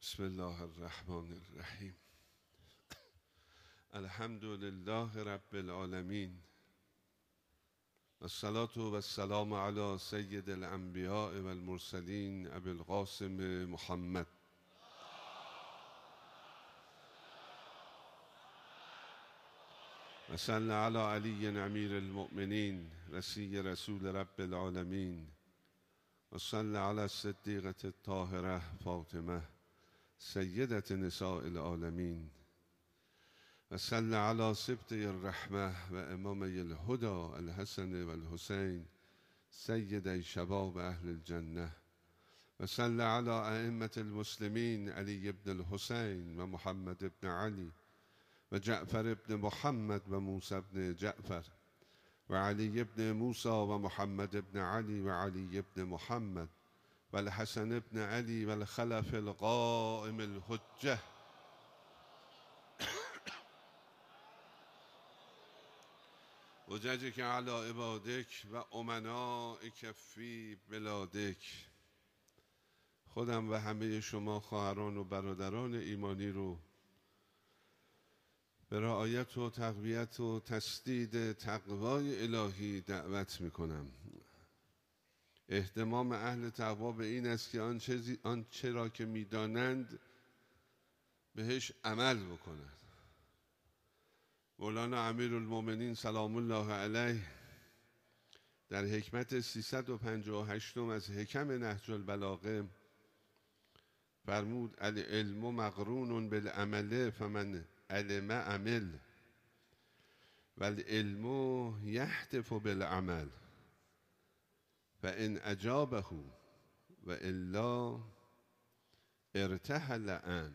بسم الله الرحمن الرحیم. الحمد لله رب العالمین و الصلاة و السلام علی سید الانبیاء و المرسلین ابی القاسم محمد و صلی علی علی امیر المؤمنین رسی رسول رب العالمین و صلی علی الصدیقة الطاهرة فاطمه سیدة نساء العالمین و صلی علی سبطی الرحمه و امامی الهدى الحسن و الحسین سیدی شباب اهل الجنه و صلی علی ائمة المسلمین علی بن الحسین و محمد بن علی و جعفر بن محمد و موسی بن جعفر و علی بن موسی و محمد بن علی و علی بن محمد و الحسن بن علی و الخلف القائم الحجه وججک علی عبادک و امنائک فی بلادک. خودم و همه شما خواهران و برادران ایمانی رو به رعایت و تقویت و تسدید تقوای الهی دعوت میکنم. اهتمام اهل تقوا به این است که آنچه را که میدانند بهش عمل بکنند. مولانا امیرالمؤمنین سلام الله علیه در حکمت 358 از حکم نهج البلاغه فرمود العلم مقرون بالعمل فمن علم عمل و العلم یهتف بالعمل فان اجابه و الا ارتحل عنه.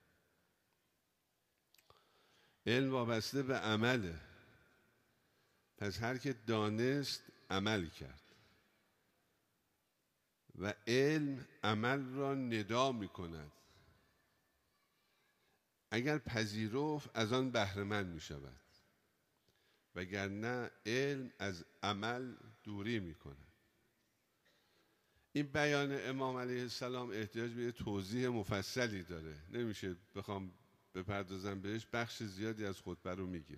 علم وابسته به عمله، پس هر که دانست عمل کرد و علم عمل را ندا می کند، اگر پذیرفت از آن بهره مند می شود وگرنه علم از عمل دوری می کند. این بیان امام علیه السلام احتیاج به توضیح مفصلی داره، نمیشه بخوام بپردازم بهش، بخش زیادی از خطبه رو میگیره.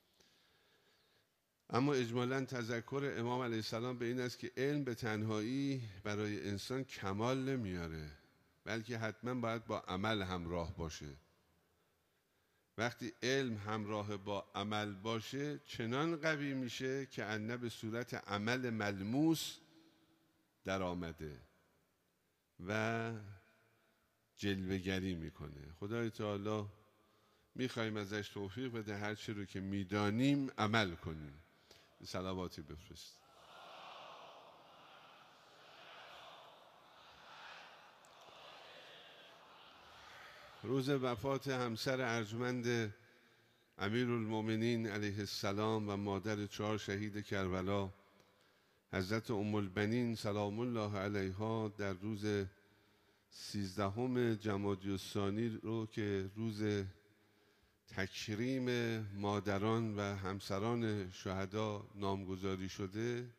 اما اجمالاً تذکر امام علیه السلام به این است که علم به تنهایی برای انسان کمال نمیاره، بلکه حتما باید با عمل همراه باشه. وقتی علم همراه با عمل باشه چنان قوی میشه که انه به صورت عمل ملموس در آمده و جلوه‌گری میکنه. خدای تعالی میخوایم ازش توفیق بده هر چی رو که میدانیم عمل کنیم. صلواتی بفرست. روز وفات همسر ارجمند امیرالمؤمنین علیه السلام و مادر 4 شهید کربلا حضرت ام البنین سلام الله علیها در روز 13 جمادی الثانی رو که روز تکریم مادران و همسران شهدا نامگذاری شده،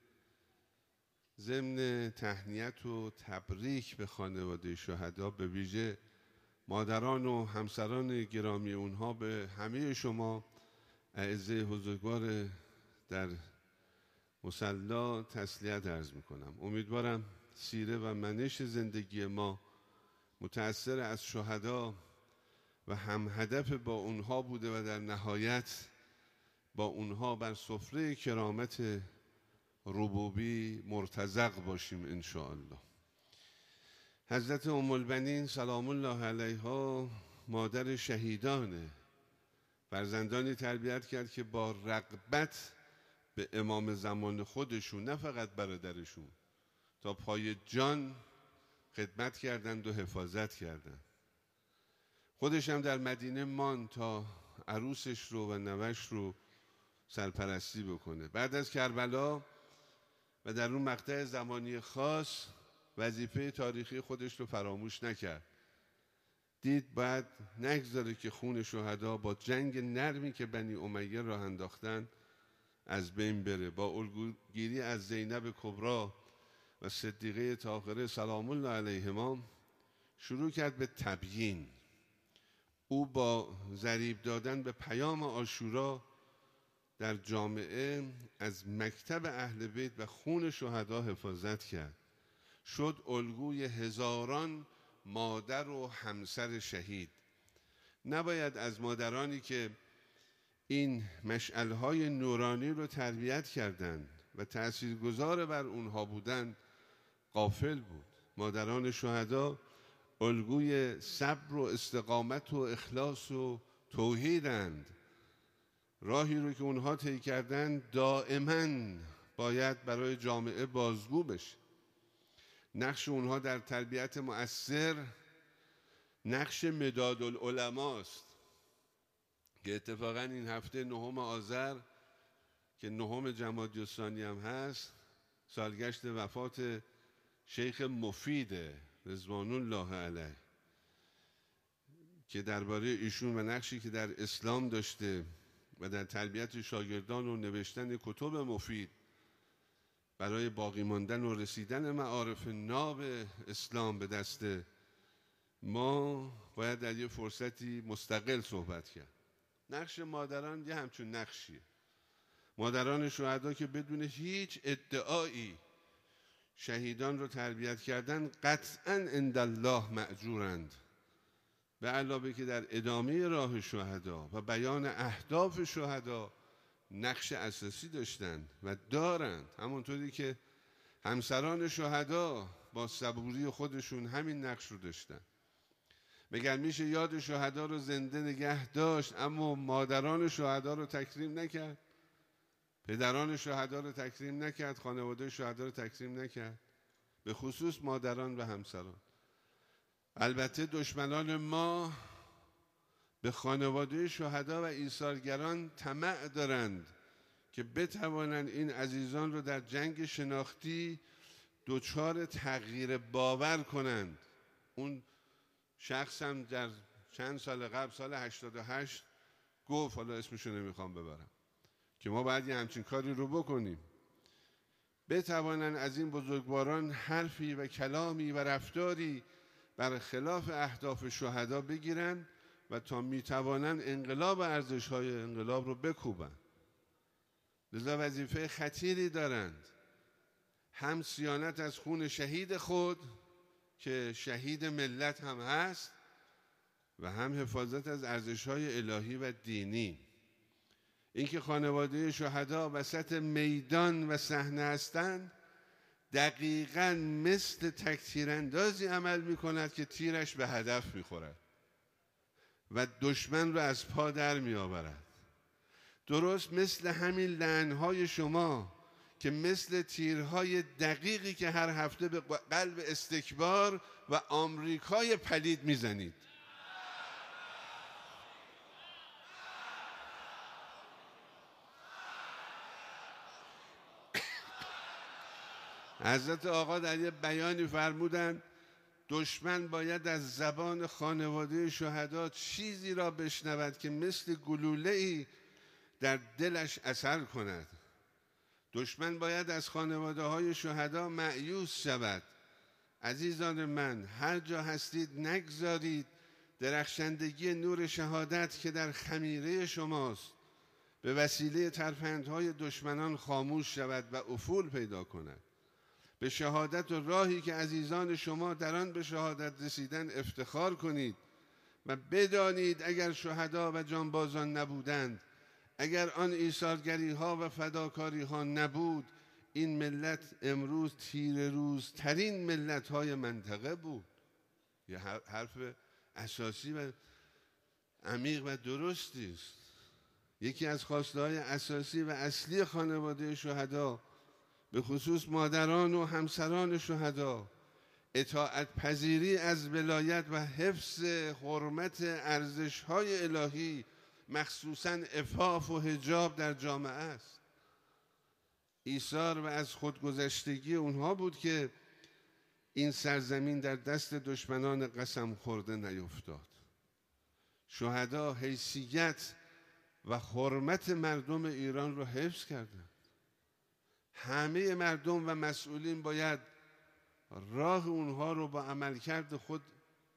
ضمن تهنیت و تبریک به خانواده شهدا، به ویژه مادران و همسران گرامی اونها، به همه شما اعزه حضوردار در مصلی تسلیت عرض میکنم. امیدوارم سیره و منش زندگی ما متأثر از شهدا و هم هدف با اونها بوده و در نهایت با اونها بر سفره کرامت ربوبی مرتزق باشیم انشاءالله. حضرت ام البنین سلام الله علیها مادر شهیدانه، فرزندانی تربیت کرد که با رغبت به امام زمان خودشون، نه فقط برادرشون، تا پای جان خدمت کردند و حفاظت کردند. خودش هم در مدینه ماند تا عروسش رو و نوش رو سرپرستی بکنه. بعد از کربلا و در اون مقطع زمانی خاص وظیفه تاریخی خودش رو فراموش نکرد. دید باید نگذاره که خون شهدا با جنگ نرمی که بنی امیه راه انداختن از بین بره. با الگوگیری از زینب کبری و صدیقه طاهره سلام الله علیهما شروع کرد به تبیین. او با ضریب دادن به پیام عاشورا در جامعه از مکتب اهل بیت و خون شهدا حفاظت کرد. شد الگوی هزاران مادر و همسر شهید. نباید از مادرانی که این مشعل‌های نورانی رو تربیت کردند و تأثیرگذار بر اونها بودند غافل بود. مادران شهدا الگوی صبر و استقامت و اخلاص و توحیدند. راهی رو که اونها طی کردند دائما باید برای جامعه بازگو بشه. نقش اونها در تربیت مؤثر نقش مداد العلماست که اتفاقا این هفته 9 آذر که 9 جمادی الثانی هم هست سالگشت وفات شیخ مفید رضوان الله علیه که درباره ایشون و نقشی که در اسلام داشته و در تربیت شاگردان و نوشتن کتب مفید برای باقی ماندن و رسیدن معارف ناب اسلام به دست ما باید در یه فرصتی مستقل صحبت کرد. نقش مادران یه همچون نقشیه. مادران شهدا که بدون هیچ ادعایی شهیدان رو تربیت کردن قطعاً عند الله مأجورند، به علاوه که در ادامه راه شهدا و بیان اهداف شهدا نقش اساسی داشتند و دارند. همونطوری که همسران شهدا با صبوری خودشون همین نقش رو داشتن. مگر میشه یاد شهدا رو زنده نگه داشت اما مادران شهدا رو تکریم نکرد؟ پدران شهدا رو تکریم نکرد؟ خانواده شهدا رو تکریم نکرد؟ به خصوص مادران و همسران. البته دشمنان ما به خانواده شهدا و ایثارگران طمع دارند که بتوانند این عزیزان رو در جنگ شناختی دچار تغییر باور کنند. اون شخص هم در چند سال قبل سال 88 گفت، حالا اسمشو نمیخوام ببرم، که ما باید یه همچین کاری رو بکنیم. بتوانند از این بزرگواران حرفی و کلامی و رفتاری بر خلاف اهداف شهدا بگیرن و تا میتوانند انقلاب ارزش‌های انقلاب رو بکوبن. لذا وظیفه خطیری دارند، هم صیانت از خون شهید خود که شهید ملت هم هست و هم حفاظت از ارزش‌های الهی و دینی. اینکه خانواده شهدا وسط میدان و صحنه هستند دقیقاً مثل تکتیراندازی عمل می‌کند که تیرش به هدف می‌خورد و دشمن رو از پا در می‌آورد. درست مثل همین لعنهای شما که مثل تیرهای دقیقی که هر هفته به قلب استکبار و آمریکای پلید میزنید. حضرت آقا در یه بیانی فرمودند دشمن باید از زبان خانواده شهدا چیزی را بشنود که مثل گلوله‌ای در دلش اثر کند. دشمن باید از خانواده های شهدا مأیوس شود. عزیزان من، هر جا هستید نگذارید درخشندگی نور شهادت که در خمیره شماست به وسیله ترفندهای دشمنان خاموش شود و افول پیدا کند. به شهادت و راهی که عزیزان شما در آن به شهادت رسیدن افتخار کنید و بدانید اگر شهدا و جانبازان نبودند، اگر آن ایثارگری ها و فداکاری ها نبود، این ملت امروز تیره روز ترین ملت های منطقه بود. یه حرف اساسی و عمیق و درستی است. یکی از خواسته های اساسی و اصلی خانواده شهدا به خصوص مادران و همسران شهدا اطاعت پذیری از ولایت و حفظ حرمت ارزش های الهی، مخصوصاً عفاف و حجاب در جامعه است. ایثار و از خودگذشتگی اونها بود که این سرزمین در دست دشمنان قسم خورده نیفتاد. شهدا حیثیت و حرمت مردم ایران رو حفظ کردند. همه مردم و مسئولین باید راه اونها رو با عملکرد خود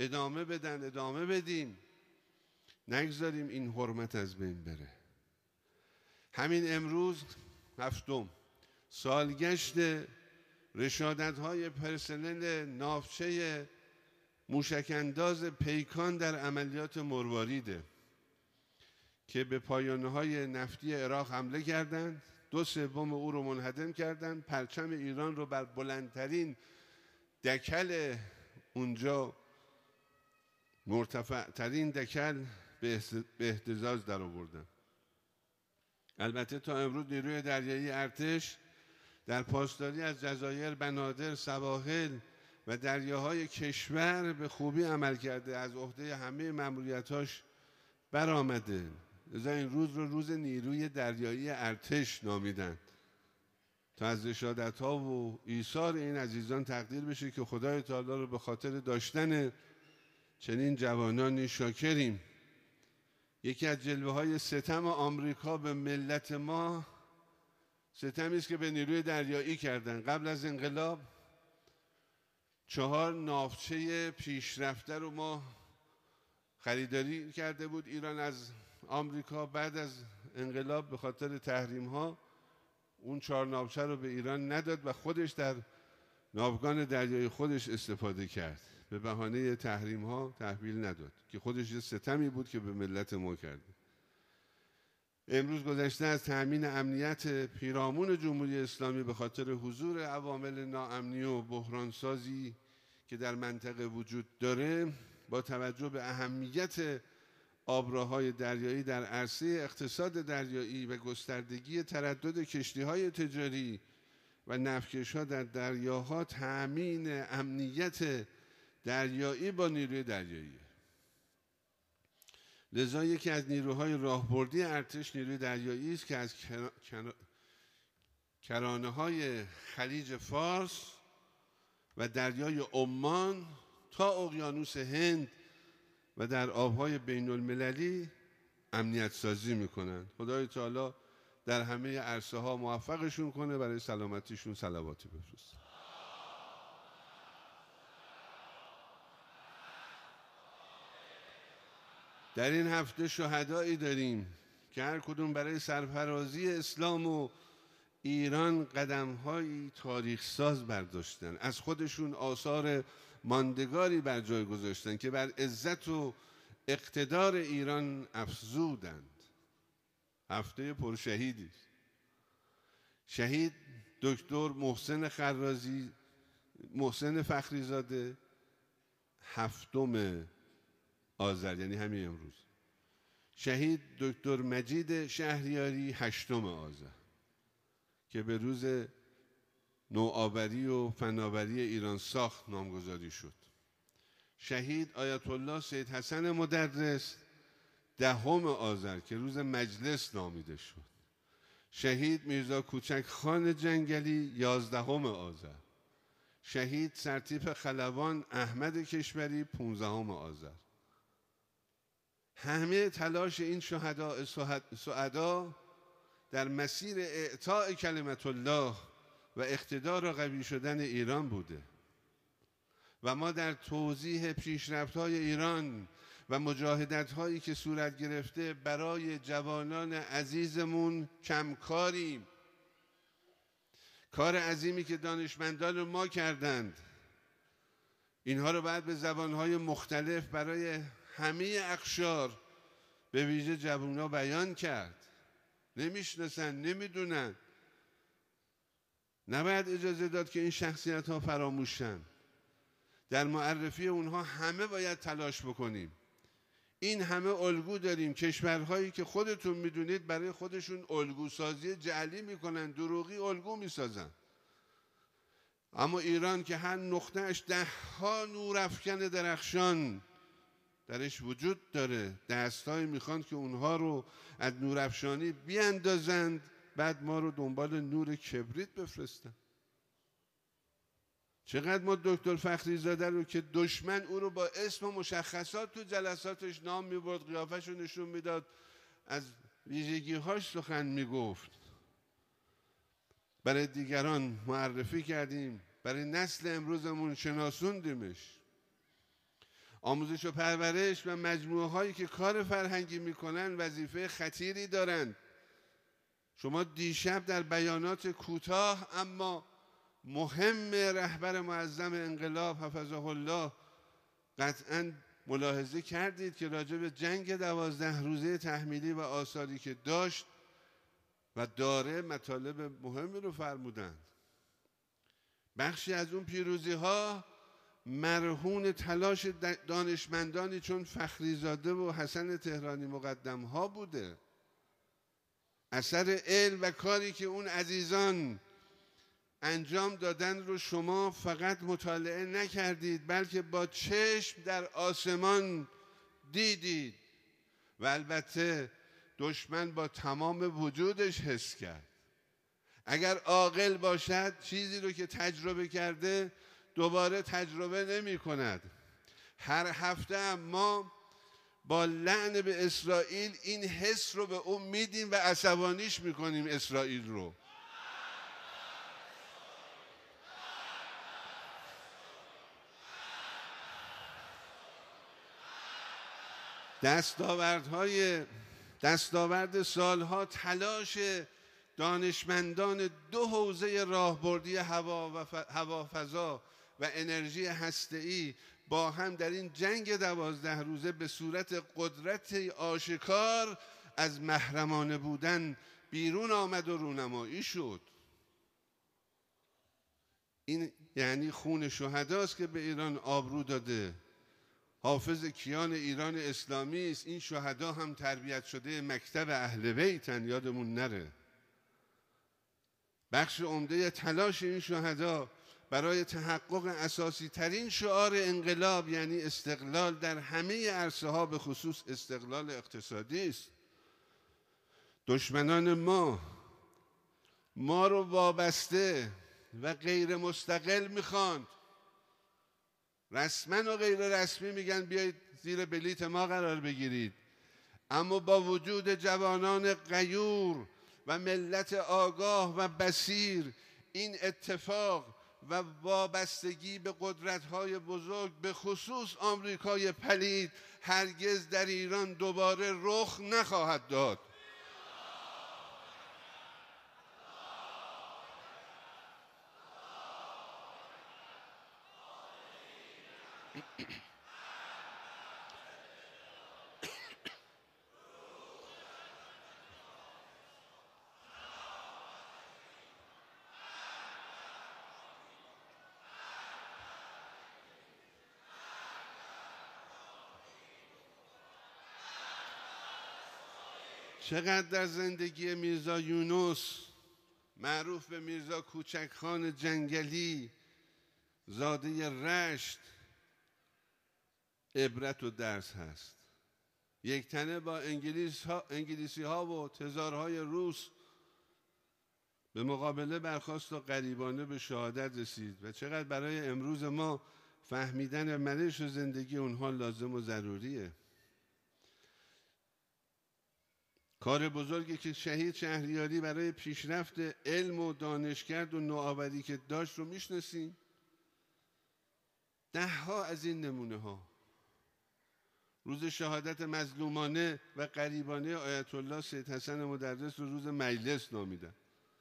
ادامه بدیم، نگذاریم این حرمت از بین بره. همین امروز 7 سالگشت رشادت‌های پرسنل ناوچه موشک‌انداز پیکان در عملیات مرواریده که به پایانه‌های نفتی عراق حمله کردند، 2/3 او رو منهدم کردند، پرچم ایران رو بر بلندترین دکل اونجا، مرتفع ترین دکل، به اهتزاز در آوردن. البته تا امروز نیروی دریایی ارتش در پاسداری از جزایر، بنادر، سواحل و دریاهای کشور به خوبی عمل کرده، از عهده همه مأموریتاش برآمده. لذا این روز رو روز نیروی دریایی ارتش نامیدن تا از رشادت‌ها و ایثار این عزیزان تقدیر بشه که خدای تعالی رو به خاطر داشتن چنین جوانانی شاکریم. یکی از جلوه‌های ستم آمریکا به ملت ما ستمی است که به نیروی دریایی کردن. قبل از انقلاب 4 ناوچه پیشرفته رو ما خریداری کرده بود ایران از آمریکا. بعد از انقلاب به خاطر تحریم ها اون 4 ناوچه رو به ایران نداد و خودش در ناوگان دریایی خودش استفاده کرد، به بهانه تحریم ها تحویل نداد که خودش یه ستمی بود که به ملت ما کرده. امروز گذشته از تأمین امنیت پیرامون جمهوری اسلامی به خاطر حضور عوامل ناامنی و بحرانسازی که در منطقه وجود داره، با توجه به اهمیت آبراهای دریایی در عرصه اقتصاد دریایی و گستردگی تردد کشتی‌های تجاری و نفتکش‌ها در دریاها، تأمین امنیت دریایی با نیروی دریایی. لذا یکی از نیروهای راهبردی ارتش نیروی دریایی است که از کرانه‌های خلیج فارس و دریای عمان تا اقیانوس هند و در آبهای بین المللی امنیت سازی میکنن. خدای تعالی در همه عرصه ها موفقشون کنه، برای سلامتیشون صلواتی بفرسته. در این هفته شهدایی داریم که هر کدوم برای سرفرازی اسلام و ایران قدم‌های تاریخ ساز برداشتن، از خودشون آثار ماندگاری بر جای گذاشتن که بر عزت و اقتدار ایران افزودند. هفته پرشهیدی است. شهید دکتر محسن فخریزاده 7 آذر، یعنی همین امروز. شهید دکتر مجید شهریاری 8 آذر که به روز نوآوری و فناوری ایران ساخت نامگذاری شد. شهید آیت الله سید حسن مدرس 10 آذر که روز مجلس نامیده شد. شهید میرزا کوچک خان جنگلی 11 آذر. شهید سرتیپ خلبان احمد کشوری 15 آذر. همه تلاش این شهداء سعدا در مسیر اعطاء کلمت الله و اقتدار و قوی شدن ایران بوده و ما در توضیح پیشرفت‌های ایران و مجاهدت‌هایی که صورت گرفته برای جوانان عزیزمون کمکاریم. کار عظیمی که دانشمندان ما کردند، اینها رو بعد به زبان‌های مختلف برای همه اقشار، به ویژه جوان‌ها بیان کرد. نمیشناسن، نمیدونن. نباید اجازه داد که این شخصیت‌ها فراموشن. در معرفی اونها همه باید تلاش بکنیم. این همه الگو داریم. کشورهایی که خودتون میدونید برای خودشون الگو سازی جعلی میکنن، دروغی الگو میسازن. اما ایران که هر نقطه‌اش 10 نورافکن درخشان درش وجود داره، دستایی میخوان که اونها رو از نورافشانی بیاندازند، بعد ما رو دنبال نور کبریت بفرستن. چقدر ما دکتر فخریزاده رو که دشمن او رو با اسم و مشخصات تو جلساتش نام میبرد، قیافش رو نشون میداد، از ویژگی‌هاش سخن میگفت، برای دیگران معرفی کردیم، برای نسل امروزمون شناسوندیمش. آموزش و پرورش و مجموعه هایی که کار فرهنگی میکنن وظیفه خطیری دارند. شما دیشب در بیانات کوتاه اما مهم رهبر معظم انقلاب حفظه الله قطعاً ملاحظه کردید که راجع به جنگ 12 روزه تحمیلی و آثاری که داشت و داره مطالب مهمی رو فرمودند. بخشی از اون پیروزی ها مرهون تلاش دانشمندانی چون فخریزاده و حسن تهرانی مقدم ها بوده. اثر علم و کاری که اون عزیزان انجام دادن رو شما فقط مطالعه نکردید، بلکه با چشم در آسمان دیدید و البته دشمن با تمام وجودش حس کرد. اگر عاقل باشد چیزی رو که تجربه کرده دوباره تجربه نمی کند. هر هفته ما با لعن به اسرائیل این حس رو به اون میدیم و عصبانیش میکنیم اسرائیل رو. دستاورد سالها تلاش دانشمندان دو حوزه راهبردی هوافضا و انرژی هسته‌ای با هم در این جنگ 12 روزه به صورت قدرت آشکار از محرمانه بودن بیرون آمد و رونمایی شد. این یعنی خون شهداست که به ایران آبرو داده. حافظ کیان ایران اسلامی است. این شهدا هم تربیت شده مکتب اهل بیتن، یادمون نره. بخش عمده تلاش این شهدا برای تحقق اساسی ترین شعار انقلاب یعنی استقلال در همه عرصه ها به خصوص استقلال اقتصادی است. دشمنان ما رو وابسته و غیر مستقل میخواند. رسما و غیر رسمی میگن بیایید زیر بلیت ما قرار بگیرید، اما با وجود جوانان غیور و ملت آگاه و بصیر این اتفاق و وابستگی به قدرت‌های بزرگ به خصوص آمریکای پلید هرگز در ایران دوباره رخ نخواهد داد. چقدر در زندگی میرزا یونس معروف به میرزا کوچکخان جنگلی زاده رشت عبرت و درس هست. یک تنه با انگلیسی ها و تزارهای روس به مقابله برخاست و غریبانه به شهادت رسید و چقدر برای امروز ما فهمیدن منش و زندگی اونها لازم و ضروریه. کار بزرگی که شهید شهریاری برای پیشرفت علم و دانشکرد و نوآوری که داشت رو میشناسیم. 10 از این نمونه ها روز شهادت مظلومانه و غریبانه آیت الله سید حسن مدرس رو روز مجلس نامیدن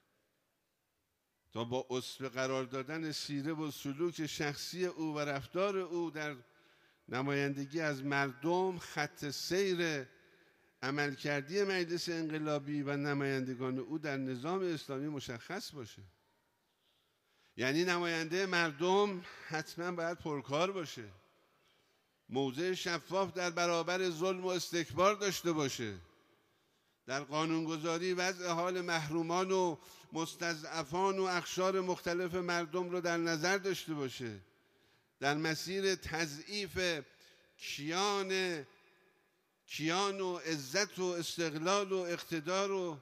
تا با اسوه قرار دادن سیره و سلوک شخصی او و رفتار او در نمایندگی از مردم خط سیر عملکردی مجلس انقلابی و نمایندگان او در نظام اسلامی مشخص باشه. یعنی نماینده مردم حتما باید پرکار باشه، موضع شفاف در برابر ظلم و استکبار داشته باشه، در قانونگذاری وضع حال محرومان و مستضعفان و اقشار مختلف مردم رو در نظر داشته باشه، در مسیر تضعیف کیان و عزت و استقلال و اقتدار و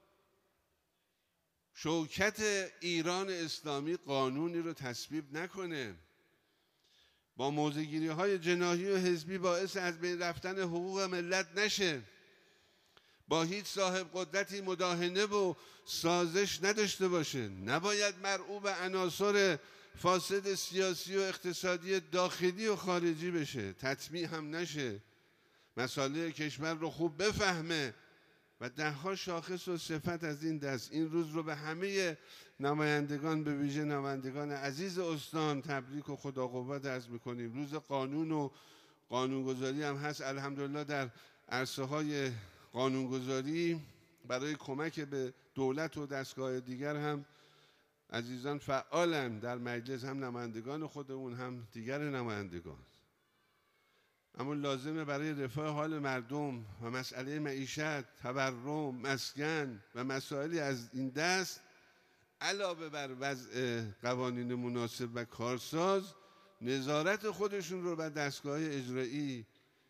شوکت ایران اسلامی قانونی رو تصویب نکنه، با موضع‌گیری های جناحی و حزبی باعث از بین رفتن حقوق ملت نشه، با هیچ صاحب قدرتی مداهنه و سازش نداشته باشه. نباید مرعوب عناصر فاسد سیاسی و اقتصادی داخلی و خارجی بشه، تطمیع هم نشه، مسائل کشور رو خوب بفهمه و ده‌ها شاخص و صفت از این دست. این روز رو به همه نمایندگان، به ویژه نمایندگان عزیز استان تبریک و خدا قوت عرض می‌کنیم. روز قانون و قانونگذاری هم هست. الحمدلله در عرصه‌های قانونگذاری برای کمک به دولت و دستگاه دیگر هم عزیزان فعالن، در مجلس هم نمایندگان خودمون هم دیگر نمایندگان. اما لازمه برای رفاه حال مردم و مسئله معیشت، تورم، مسکن و مسائلی از این دست علاوه بر وضع قوانین مناسب و کارساز، نظارت خودشون رو بر دستگاه اجرایی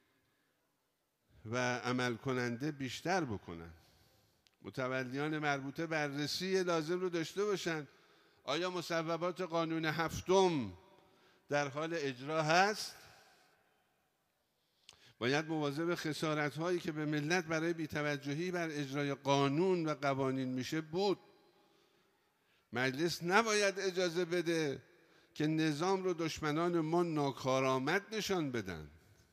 و عمل کننده بیشتر بکنن. متولیان مربوطه بررسی لازم رو داشته باشن. آیا مصوبات قانون هفتم در حال اجرا هست؟ باید مواظب خسارت‌هایی که به ملت برای بی‌توجهی بر اجرای قانون و قوانین میشه بود. مجلس نباید اجازه بده که نظام رو دشمنان ما ناکارآمد نشان بدن.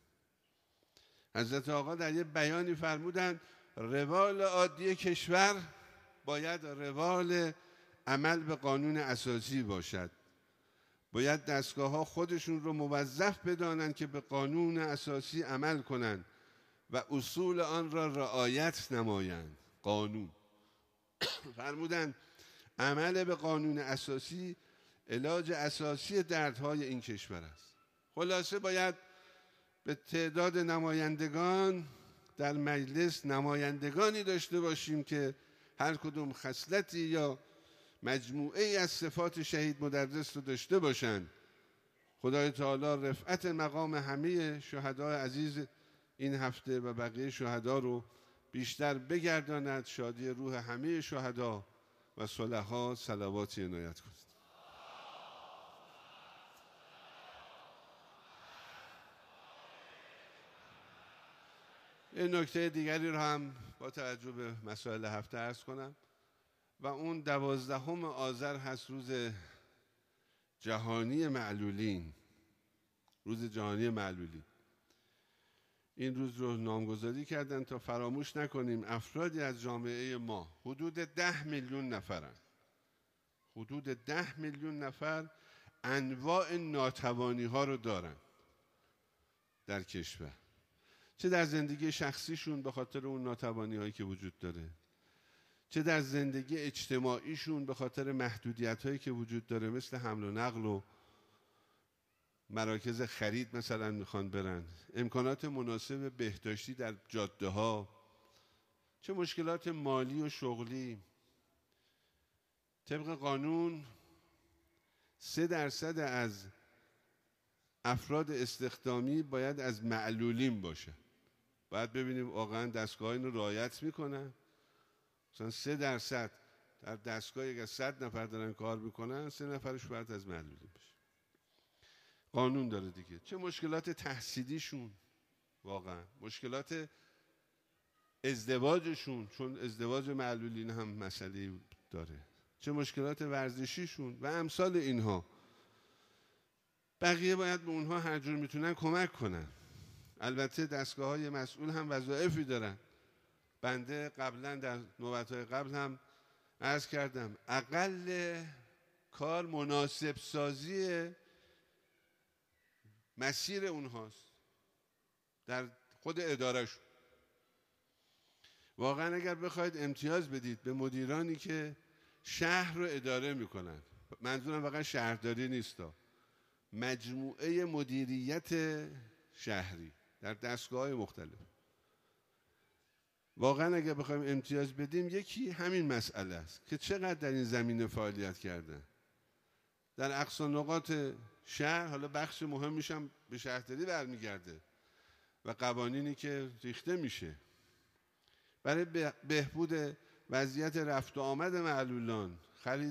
حضرت آقا در یه بیانی فرمودند روال عادی کشور باید روال عمل به قانون اساسی باشد. باید دستگاه‌ها خودشون رو موظف بدانند که به قانون اساسی عمل کنند و اصول آن را رعایت نمایند. قانون فرمودند عمل به قانون اساسی علاج اساسی دردهای این کشور است. خلاصه باید به تعداد نمایندگان در مجلس نمایندگانی داشته باشیم که هر کدوم خصلتی یا مجموعه ای از صفات شهید مدرس رو داشته باشند. خدای تعالی رفعت مقام همه شهدای عزیز این هفته و بقیه شهدا رو بیشتر بگرداند. شادی روح همه شهدا و صلحا صلواتی عنایت کنید. این نکته دیگری رو هم با توجه به مسائل هفته عرض کنم و اون 12 آذر هست، روز جهانی معلولین. روز جهانی معلولین. این روز رو نامگذاری کردن تا فراموش نکنیم افرادی از جامعه ما، حدود 10 میلیون نفرن، حدود 10 میلیون نفر انواع ناتوانی ها رو دارن در کشور، چه در زندگی شخصیشون به خاطر اون ناتوانی هایی که وجود داره، چه در زندگی اجتماعیشون به خاطر محدودیت هایی که وجود داره، مثل حمل و نقل و مراکز خرید مثلا میخوان برن، امکانات مناسب بهداشتی در جاده ها، چه مشکلات مالی و شغلی. طبق قانون 3% از افراد استخدامی باید از معلولین باشه. باید ببینیم واقعا دستگاه اینو رعایت میکنن. مثلا 3% در دستگاه اگر 100 نفر دارن کار میکنن 3 نفرش باید از معلولین باشه. قانون داره دیگه. چه مشکلات تحصیلیشون، واقعا مشکلات ازدواجشون، چون ازدواج معلولین هم مسئله داره، چه مشکلات ورزشیشون و امثال اینها. بقیه باید به اونها هر جور میتونن کمک کنن. البته دستگاه‌های مسئول هم وظایفی دارن. بنده قبلا در نوبت‌های قبل هم عرض کردم اقل کار مناسب سازی مسیر اونهاست در خود ادارهشون. واقعا اگر بخواید امتیاز بدید به مدیرانی که شهر رو اداره میکنن، منظورم واقعا شهرداری نیستا، مجموعه مدیریت شهری در دستگاه‌های مختلف، واقعا اگر بخوایم امتیاز بدیم یکی همین مسئله است که چقدر در این زمینه فعالیت کردن در اقصا نقاط شهر. حالا بخش مهمیش هم به شهرداری برمیگرده و قوانینی که ریخته میشه برای بهبود وضعیت رفت و آمد معلولان،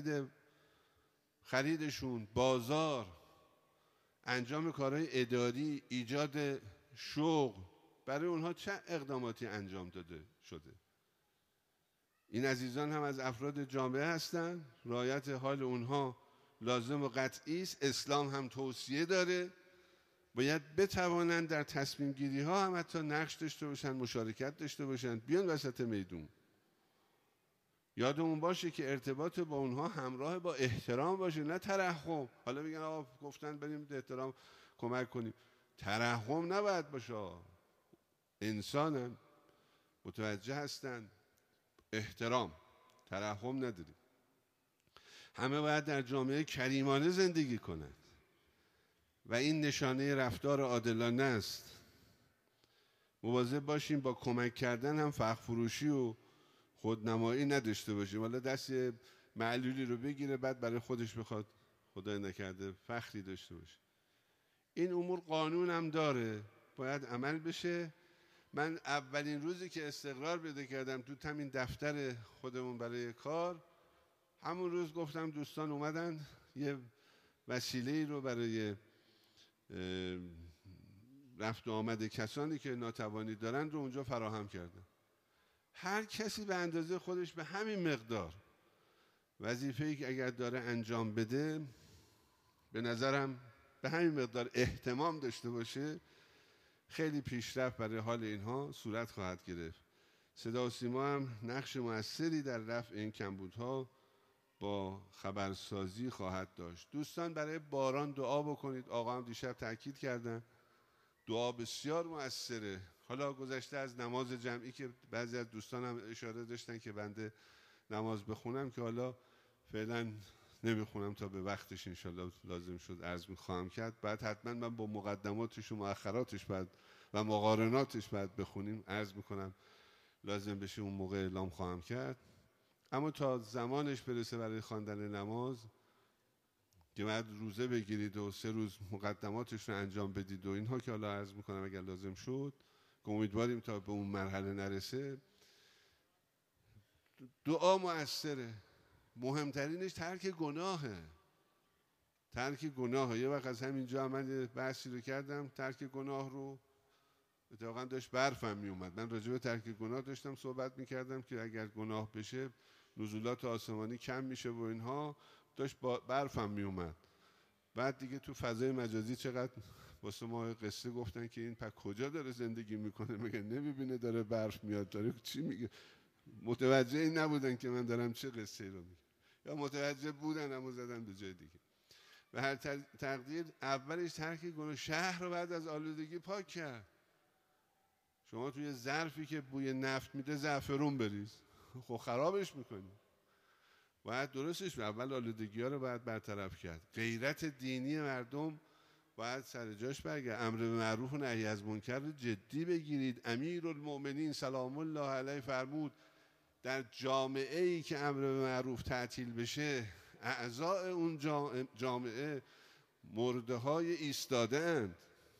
خریدشون، بازار، انجام کارهای اداری، ایجاد شغل، برای اونها چه اقداماتی انجام داده شده. این عزیزان هم از افراد جامعه هستند. رعایت حال اونها لازم و قطعی است. اسلام هم توصیه داره باید بتوانند در تصمیم گیری ها هم حتی نقش داشته باشن، مشارکت داشته باشن، بیان وسط میدون. یادمون باشه که ارتباط با اونها همراه با احترام باشه، نه ترحم. حالا میگن آقا گفتن بریم احترام کمک کنیم، ترحم نباید باشه. انسانن، متوجه هستن، احترام، ترحم نداریم. همه باید در جامعه کریمانه زندگی کنند و این نشانه رفتار عادلانه است. مواظب باشیم با کمک کردن هم فخر فروشی و خودنمایی نداشته باشیم. حالا دست معلولی رو بگیره بعد برای خودش بخواد خدای نکرده فخری داشته باشه. این امور قانون هم داره، باید عمل بشه. من اولین روزی که استقرار پیدا کردم تو همین دفتر خودمون برای کار، همون روز گفتم دوستان اومدن یه وسیله‌ای رو برای رفت و آمد کسانی که ناتوانی دارن رو اونجا فراهم کردن. هر کسی به اندازه خودش به همین مقدار وظیفه‌ای که اگر داره انجام بده، به نظرم به همین مقدار اهتمام داشته باشه، خیلی پیشرفت برای حال اینها صورت خواهد گرفت. صدا و سیما هم نقش موثری در رفع این کمبودها با خبرسازی خواهد داشت. دوستان برای باران دعا بکنید. آقا هم دیشب تاکید کردن دعا بسیار مؤثره. حالا گذشته از نماز جمعی که بعضی از دوستان هم اشاره داشتن که بنده نماز بخونم، که حالا فعلا نمیخونم تا به وقتش انشالله لازم شد عرض میخواهم کرد. بعد حتما من با مقدماتش و مؤخراتش بعد و مقارناتش بعد بخونیم عرض میکنم، لازم بشه اون موقع اعلام خواهم کرد. اما تا زمانش برسه برای خواندن نماز که بعد روزه بگیرید و 3 روز مقدماتش رو انجام بدید و اینها که حالا عرض میکنم اگر لازم شد، که امیدواریم تا به اون مرحله نرسه. دعا مؤثره. مهمترینش ترک گناهه. ترک گناهه. یه وقت از همینجا من بحثی رو کردم ترک گناه رو، اتفاقا داشت برفم می اومد. من راجع به ترک گناه داشتم صحبت میکردم که اگر گناه بشه نزولات آسمانی کم میشه و اینها، داشت برفم می اومد. بعد دیگه تو فضای مجازی چقدر واسه ما قصه گفتن که این پس کجا داره زندگی میکنه، میگه نمیبینه داره برف میاد، داره چی میگه. متوجه این نبودن که من دارم چه قصه رو میگم، یا متوجه بودن اما زدن به جای دیگه. به هر تقدیر اولش ترک گناه. شهر رو بعد از آلودگی پاک کرد. شما توی ظرفی که بوی نفت میده زعفرون بریز، خب خرابش میکنی. باید درستش اول آلودگی ها رو باید برطرف کرد. غیرت دینی مردم باید سر جاش برگرد. امر به معروف و نهی از منکر رو جدی بگیرید. امیرالمؤمنین سلام الله علیه فرمود در جامعه ای که امر به معروف تعطیل بشه، اعضاء اون جامعه مرده های ایستاده اند،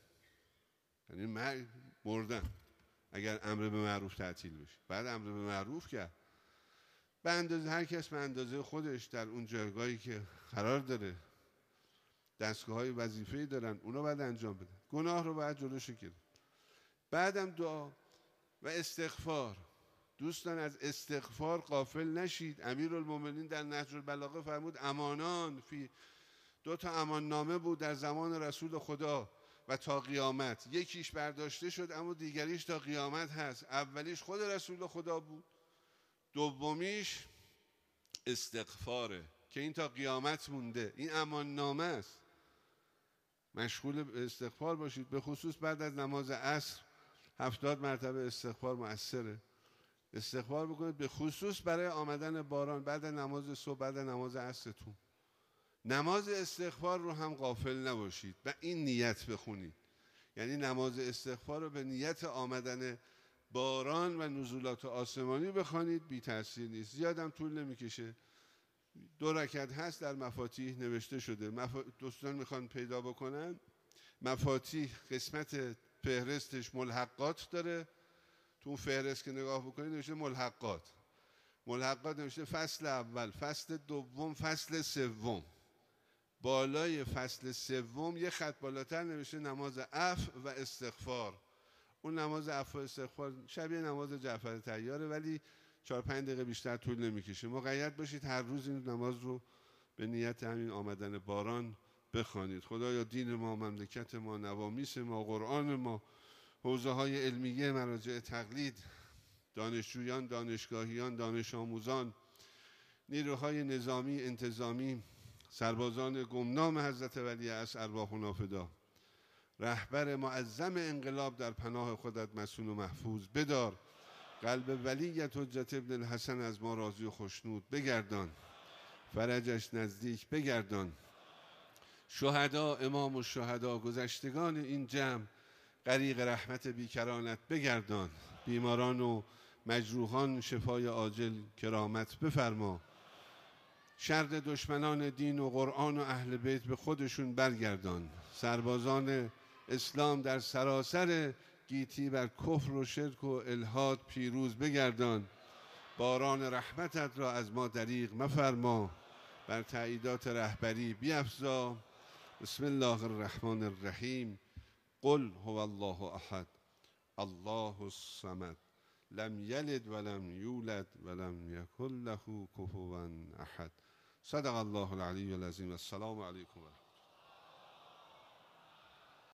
یعنی مردن اگر امر به معروف تعطیل بشه. بعد امر به معروف کرد به اندازه هر کس به اندازه خودش در اون جایگاهی که قرار داره، دستگاه‌های وظیفه‌ای دارن، اونا باید انجام بدن. گناه رو باید جلوش گرفت. بعدم دعا و استغفار. دوستان از استغفار غافل نشید. امیرالمؤمنین در نهج البلاغه فرمود امانان فی 2 امان نامه بود در زمان رسول خدا و تا قیامت. یکیش برداشته شد اما دیگریش تا قیامت هست. اولیش خود رسول خدا بود، دومیش استغفاره که این تا قیامت مونده. این امان نامه است. مشغول به استغفار باشید، به خصوص بعد از نماز عصر 70 مرتبه استغفار مؤثره. استغفار بکنید به خصوص برای آمدن باران، بعد نماز صبح، بعد نماز عصرتون. نماز استغفار رو هم غافل نباشید و این نیت بخونید. یعنی نماز استغفار رو به نیت آمدن باران و نزولات آسمانی بخوانید، بی تأثیر نیست. زیادم طول نمیکشه. 2 رکعت هست، در مفاتیح نوشته شده. دوستان میخوان پیدا بکنن، مفاتیح قسمت فهرستش ملحقات داره. تو اون فهرست که نگاه بکنید نوشته ملحقات. ملحقات نوشته فصل اول، فصل دوم، فصل سوم. بالای فصل سوم یه خط بالاتر نوشته نماز عفو و استغفار. اون نماز عفو و استغفار شبیه نماز جعفر طیاره، ولی 4-5 دقیقه بیشتر طول نمیکشه. مقید باشید هر روز این نماز رو به نیت همین آمدن باران بخوانید. خدایا دین ما، مملکت ما، نوامیس ما، قرآن ما، حوزه های علمیه، مراجع تقلید، دانشجویان، دانشگاهیان، دانش آموزان، نیروهای نظامی، انتظامی، سربازان گمنام حضرت ولیعصر ارواحنا فدا، رهبر معظم انقلاب در پناه خودت مسون و محفوظ بدار. قلب ولیت حجت ابن الحسن از ما راضی و خوشنود بگردان، فرجش نزدیک بگردان. شهدا، امام الشهدا، گذشتگان این جمع غریق رحمت بیکرانت بگردان. بیماران و مجروحان شفای عاجل کرامت بفرما. شر دشمنان دین و قرآن و اهل بیت به خودشون برگردان. سربازان اسلام در سراسر گیتی بر کفر و شرک و الحاد پیروز بگردان. باران رحمتت را از ما دریغ مفرما، بر تأییدات رهبری بیفزا. بسم الله الرحمن الرحیم. قل هو الله احد الله الصمد لم یلد ولم یولد ولم یکن له کفوا احد. صدق الله العلی العظیم. السلام علیکم.